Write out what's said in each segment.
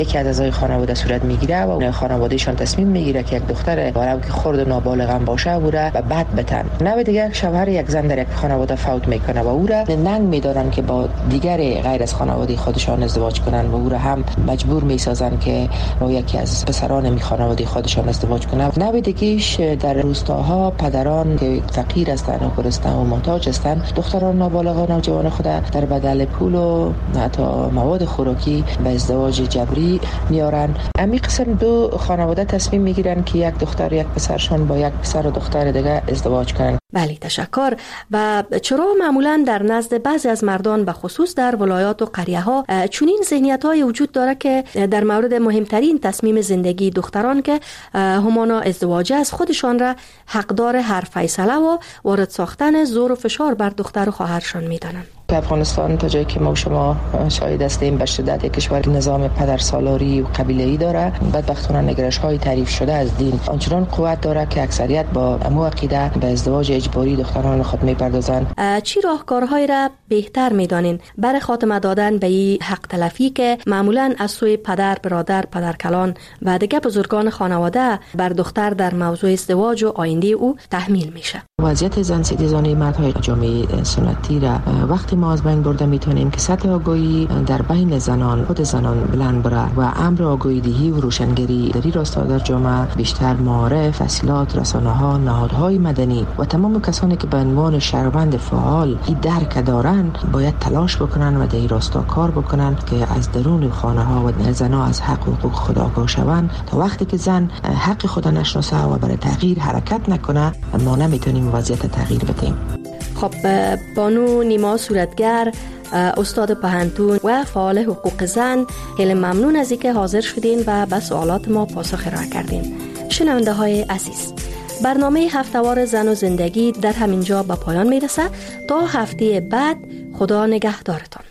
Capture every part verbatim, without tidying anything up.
یکی از اعضای خانواده صورت میگیره و خانوادهشان تصمیم میگیره که یک دختر ولو که خرد و نابالغ هم باشه او را و بعد بتن. نوع دیگه یک شوهر یک زن در یک خانواده فوت میکنه و او را ننگ میدارن که با دیگر غیر از خانواده خودشان ازدواج کنن و او را هم مجبور میسازن که با یکی از پسران می خانواده خودشان ازدواج کنه. نوع دیگه‌اش در روستاها پدران که فقیر هستند و گرسنه و محتاج هستند دختران نابالغ و نوجوان خود در بدل پول و حتی مواد خوراکی به ازدواج جبری میارن. امی قسم دو خانواده تصمیم میگیرن که یک دختر یک پسرشان با یک پسر و دختر دیگه ازدواج کنن. بله تشکر. و چرا معمولا در نزد بعضی از مردان به خصوص در ولایات و قریه ها چنین ذهنیت های وجود داره که در مورد مهمترین تصمیم زندگی دختران که همانا ازدواج از خودشان را حقدار هر فیصله و وارد ساختن زور و فشار بر دختر و خواهرشان میدانند؟ افغانستان تا جایی که ما و شما شاهد هستیم به شدت یک کشور نظام پدرسالاری و قبیله‌ای داره. بدبختانه نگرش‌های تعریف شده از دین آنچنان قوت داره که اکثریت با امو عقیده به ازدواج اجباری دختران خود میپردازند. چی راهکارهایی را بهتر میدانین برای خاتمه دادن به این حق تلفی که معمولا از سوی پدر، برادر، پدرکلان و دیگر بزرگان خانواده بر دختر در موضوع ازدواج و آینده او تحمیل میشه؟ وضعیت زن ستیزانه مردهای جامعه سنتی را وقتی ما از بین برده میتونیم که سطح آگاهی در بین زنان خود زنان بلند بره و امر آگاهی دهی و روشنگری در این راستا در جامعه بیشتر معارف، تحصیلات، رسانه‌ها، نهادهای مدنی و تمام کسانی که به عنوان شهروند فعال این درک دارن باید تلاش بکنن و در این راستا کار بکنن که از درون خانه‌ها و زنها از حق و حقوق خود آگاه شوند. تا وقتی که زن حق خود نشناسه و برای تغییر حرکت نکنه ما نمیتونیم وضعیت تغییر بدیم. خب بانو نیما صورتگر، استاد پهنتون و فعال حقوق زن، خیلی ممنون از اینکه حاضر شدین و به سوالات ما پاسخ ارائه کردین. شنونده های عزیز، برنامه هفته‌وار زن و زندگی در همینجا به پایان میرسه. تا هفته بعد خدا نگهدارتان.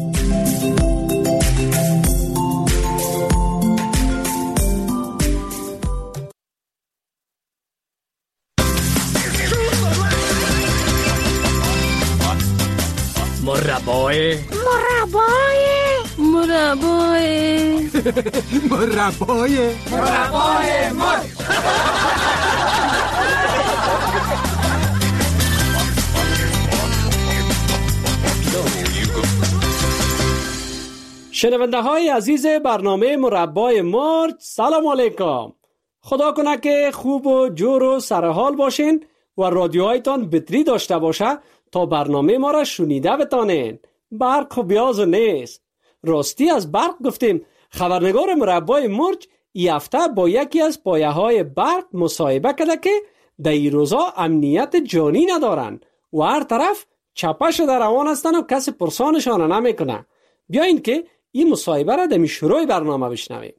مربای مربای مربای مربای مربای مر شنونده های عزیز برنامه مربای مرد، سلام علیکم. خدا کنه که خوب و جور و سرحال باشین و رادیوهایتان بطری داشته باشه تا برنامه ما را شنیده بتانین. برق و بیاز نیست. راستی از برق گفتیم. خبرنگار مربای مرج این هفته با یکی از پایه های برق مصاحبه کرده که در این روزا امنیت جانی ندارن و هر طرف چپه شده روان هستن و کسی پرسانشان نمیکنه. بیاین که این مصاحبه را در شروع برنامه بشنویم.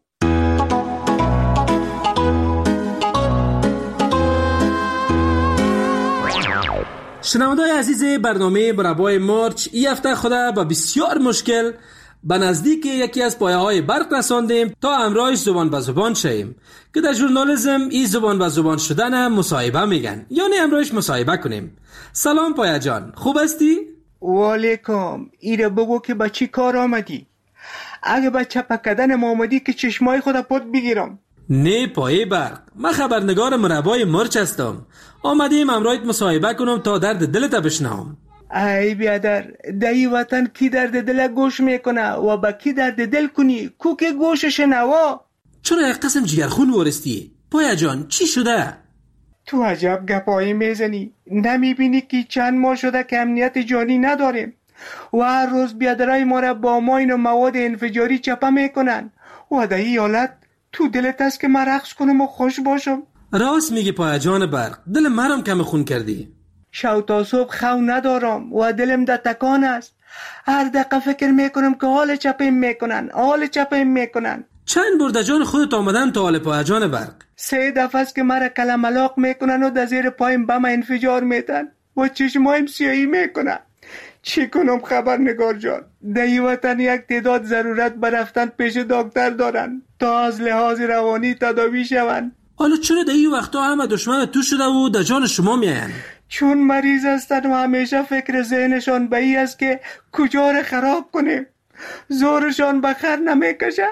شنونده‌های عزیز برنامه مربای مرچ، این هفته خدا با بسیار مشکل به نزدیک یکی از پایه‌های برق رساندیم تا امرایش زبان به زبان شیم که در ژورنالیسم این زبان به زبان شدن مصاحبه میگن، یعنی امرایش مصاحبه کنیم. سلام پایه جان، خوب هستی؟ و علیکم. ایره بگو که با چی کار آمدی؟ اگه با چپه کردن ما آمدی که چشمای خود پد بگیرم. نه پایه برق، من خبرنگار مربای مرچ هستم. آمدیم امرایت مصاحبه کنم تا درد دلت بشنوم. ای بیادر، دایی وطن کی درد دل گوش میکنه و با کی درد دل کنی کو که گوشش نوا؟ چرا یک قسم جگرخون ورستی؟ پایه جان چی شده؟ تو عجب گپایی میزنی. نمیبینی که چند ماه شده که امنیت جانی نداریم و هر روز بیادرای ما را با ماین و مواد انفجاری چپه میکنن و در این حالت تو دلت است که من رقص کنم و خوش باشم؟ راست میگی پایه جان برق، دل مرم کم خون کردی. شو تا صبح خو ندارم و دلم در تکان است. هر دقیقه فکر میکنم که حال چپیم میکنن حال چپیم میکنن. چند برده جان خودت آمدن تا حال پایه جان برق؟ سه دفعه است که مرا کلم علاق میکنن و در زیر پایم بم انفجار میتن و چشمایم سیاهی میکنن. چی کنم خبرنگار جان؟ در این وطن یک تعداد ضرورت برفتن پیش دکتر دارن تا از لحاظ روانی تداوی شون. حالا چرا در این وقتا همه دشمن تو شده و در جان شما میاین؟ چون مریض هستن و همیشه فکر ذهنشان به این است که کجا را خراب کنیم. زورشان بخر نمیکشه.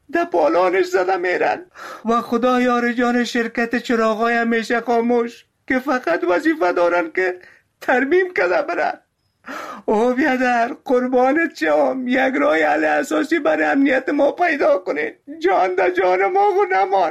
در پالانش زده میرن. و خدا یار جان شرکت چراغای همیشه خاموش که فقط وظیفه دارن که ترمیم کده برن. او بیادر قربانت شم، یک راه حل اساسی برای امنیت ما پیدا کنین. جان دا جان ما خو نمان.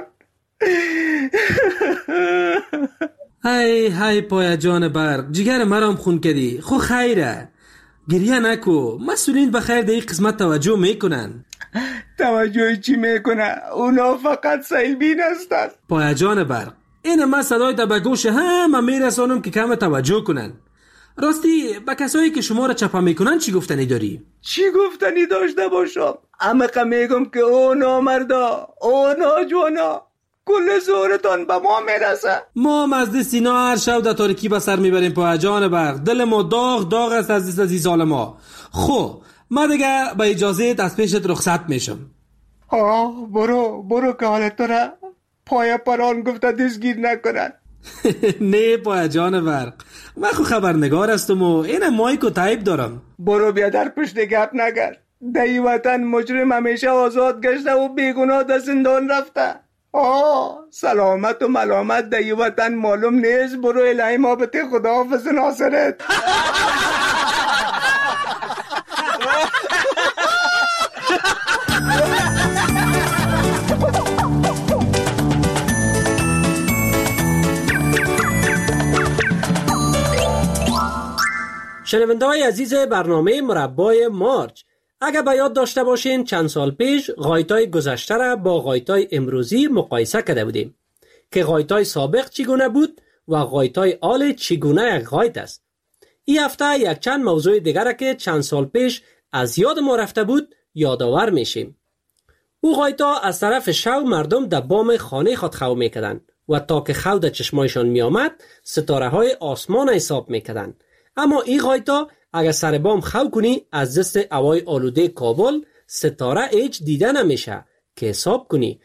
های های پای جان برق، جگر مرام خون کردی. خو خیره، گریه نکو، مسئولین بخیر در این قسمت توجه میکنن. توجه چی میکنه؟ اونا فقط سیل بین هستن. پای جان برق، این من صدای تا به گوش همه میرسانم که کم توجه کنن. راستی به کسایی که شما را چپا میکنن چی گفتنی داری؟ چی گفتنی داشته باشم؟ همه میگم که او نامردا، او ناجوانا، کل زورتان به ما میرسه. ما مزد سینا هر شب در تاریکی به سر میبریم پای جان برق. دل ما داغ داغ است از دست از سال ما. خو ما دیگه با اجازه از پیشت رخصت میشم. آه برو برو که حالت تو را پای پران گفته دستگیر نکنن. نه پای جان برق، من خو خبرنگار هستم و این مایک و تایپ دارم. برو بیا در پشت گپ نگر. در وطن مجرم همیشه آزاد گشته و بیگناه در زندان رفته. آه سلامت و ملامت در وطن معلوم نیست. برو الهی محبت خداحافظ ناصرت. شنونده های عزیز برنامه مربای مارچ، اگر به یاد داشته باشین چند سال پیش غایتای گذشته را با غایتای امروزی مقایسه کرده بودیم که غایتای سابق چگونه بود و غایتای آل چگونه یک غایت است. این هفته یک چند موضوع دیگر را که چند سال پیش از یاد ما رفته بود یادآور میشیم. او غایتا از طرف شو مردم در بام خانه خود خو میکردند و تا که خو در چشمایشان میآمد ستاره های آسمان حساب میکردند. اما این غایتا اگر سر بام خو کنی از دست هوای آلوده کابل ستاره هیچ دیده نمیشه که حساب کنی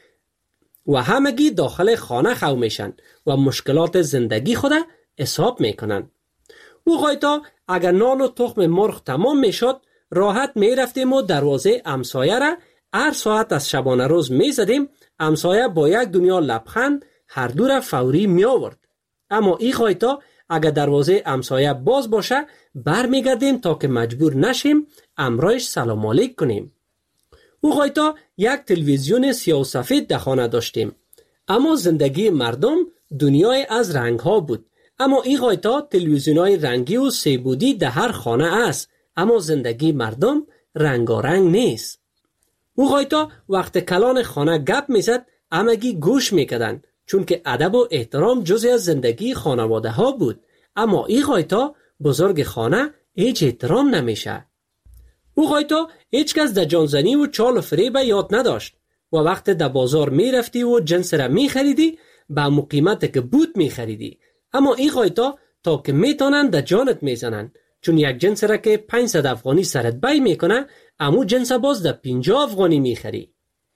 و همگی داخل خانه خو میشن و مشکلات زندگی خود حساب میکنن. او غایتا اگر نان و تخم مرغ تمام میشد راحت میرفتیم و دروازه همسایه را هر ساعت از شبانه روز میزدیم. همسایه با یک دنیا لبخند هر دو را فوری می آورد. اما این غایتا اگر دروازه همسایه باز باشه بر میگردیم تا که مجبور نشیم امرایش سلام علیک کنیم. او غایتا یک تلویزیون سیاه و سفید در خانه داشتیم. اما زندگی مردم دنیای از رنگ ها بود. اما این غایتا تلویزیونای رنگی و سه‌بعدی در هر خانه است. اما زندگی مردم رنگارنگ نیست. او غایتا وقت کلان خانه گپ میزد همگی گوش میکردن چون که ادب و احترام جزئی از زندگی خانواده ها بود. اما این غایتا بزرگ خانه هیچ احترام نمیشه. او غایتا هیچ کس در جانزنی و چال و فریب یاد نداشت و وقت در بازار میرفتی و جنس را میخریدی به همون قیمت که بود میخریدی. اما این غایتا تا که میتونن در جانت میزنن چون یک جنس را که پانصد افغانی سرت بای میکنه امو جنس باز در پنجاه افغانی میخری.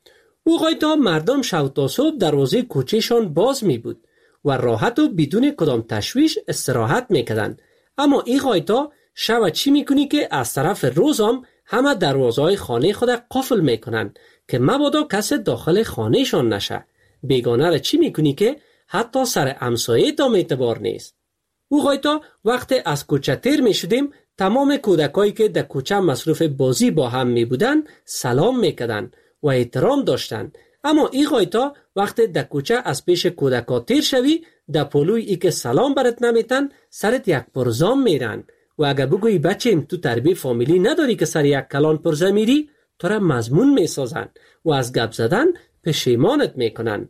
او غایتا مردم شب تا صبح دروازه کوچهشان باز می بود و راحت و بدون کدام تشویش استراحت میکردن. اما این غایتا شب چی میکنی که از طرف روزم همه دروازهای خانه خود قفل میکنن که مبادا کس داخل خانهشان نشه. بیگانه را چی میکنی که حتی سر همسایه تا اعتبار نیست. او غایتا وقت از کوچه تیر میشدیم تمام کودکایی که در کوچه مصروف بازی با هم می بودن سلام میکردن و احترام داشتن. اما این غایتا وقت در کوچه از پیش کودکا تیر شوی در پلوی ای که سلام برات نمیتن سرت یک پرزام میرن و اگر بگویی بچیم تو تربیه فامیلی نداری که سر یک کلان پرزه میری تو را مضمون میسازن و از گپ زدن پشیمانت میکنن.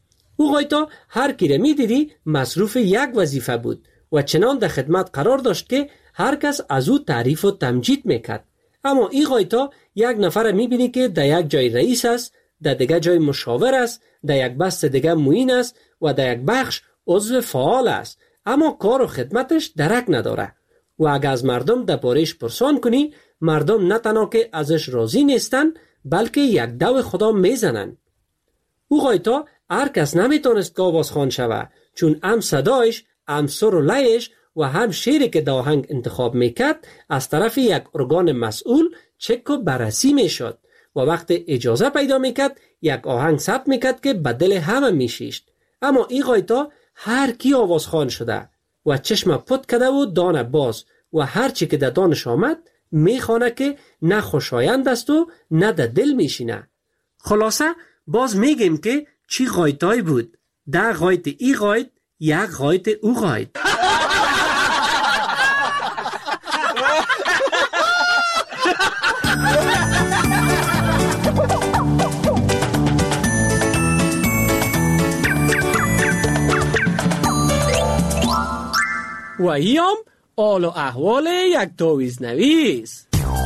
او غایتا هر کی را میدیدی مصروف یک وظیفه بود و چنان در خدمت قرار داشت که هر کس از او تعریف و تمجید میکرد. اما این غایتا یک نفر میبینی که در یک جای رئیس است، در دیگه جای مشاور است، در یک بست دیگه معین است و در یک بخش عضو فعال است، اما کار و خدمتش درک نداره و اگر از مردم در بارش پرسان کنی مردم نه تنها که ازش راضی نیستن بلکه یک دو خدا میزنن. او غایتا هر کس نمیتونست که آواز خوان شوه چون هم صدایش هم سر و لایش و هم شعری که داهنگ انتخاب میکرد از طرف یک ارگان مسئول چک و بررسی میشد و وقت اجازه پیدا میکرد یک آهنگ ثبت میکرد که به دل همه میشیشت. اما این غایتا هر کی آوازخوان شده و چشم پت کرده و دانه باز و هر چی که در دانش آمد میخوانه که نه خوشایند است و نه در دل میشینه. خلاصه باز میگیم که چی غایتای بود. ده غایت ای غایت، یک غایت او غایت. و ایام آل و احوال یک تاویز نویس.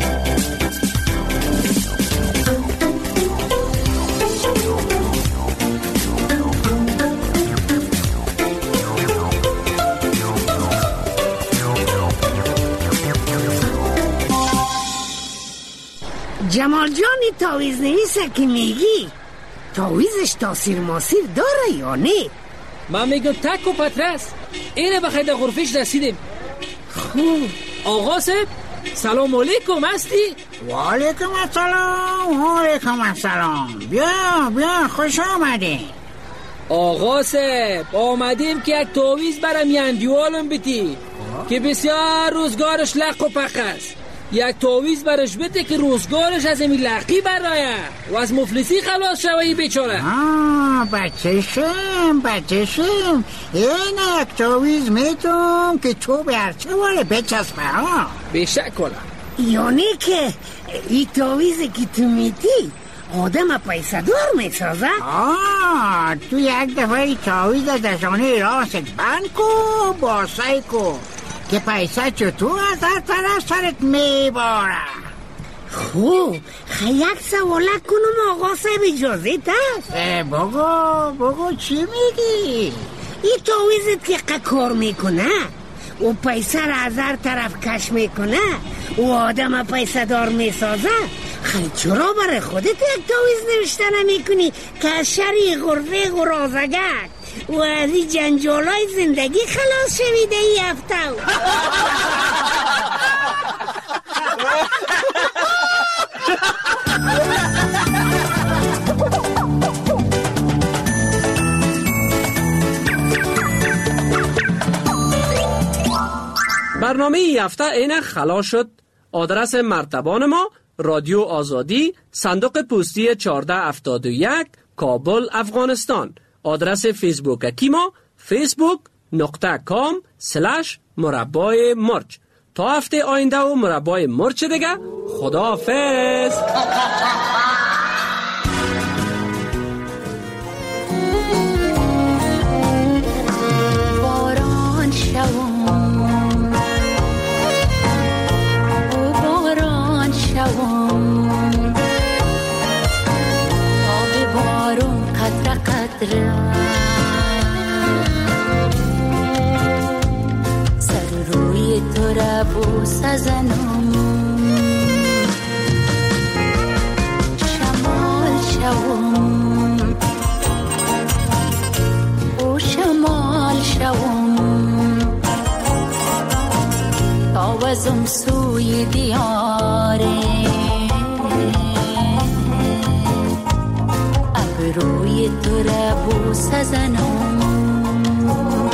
جمال جان تاویز نویسه که میگی تاویزش تاثیر ماسیر داره یا نه؟ من میگم تک و پترس اینه بخیر در غرفش رسیدیم. خوب آقا صاحب سلام علیکم هستی؟ و علیکم السلام و علیکم السلام. بیا بیا خوش آمدی. آقا صاحب آمدیم که یک تاویز برم یندیوالم بیتی که بسیار روزگارش لق و پخ است. یک تاویز برش بده که روزگارش از این لقی برایه و از مفلسی خلاص شوی بیچاره. آه بچشم بچشم این یک تاویز میتونم که تو به هرچه واره بچسبه ها. بشک کنم یعنی که این تاویزی که تو میتی آدم پیسه دار میسازه؟ آه تو یک دفعه ای تاویز دشانه راست بند کو باسه کو که پیسه چطور از هر طرف سرت میباره. خوب یک سوالک کنم آقا صاحب اجازه دست؟ بگو بگو چی میگی؟ این تاویزت که کار میکنه و پیسه را از هر طرف کش میکنه و آدم پیسه دار میسازه، خیلی چرا برای خودت یک تاویز نوشته نمیکنی که از شری غرفه غرازگک و از این جنجالای زندگی خلاص شویده ای هفته؟ برنامه ای هفته اینه خلاص شد. آدرس مرتبان ما رادیو آزادی، صندوق پستی چهارده هفتاد و یک، کابل، افغانستان. آدرس فیسبوک اکی ما فیسبوک نقطه کام سلش مربای مرچ. تا هفته آینده و مربای مرچ دیگه. خداحافظ. باران شوم او باران شوم آب بارون قطره قطره سر روی تو را بوسه زنم شمال شوم او شمال شوم تاوزم سوی دیاره ابروی تو را بوسه زنم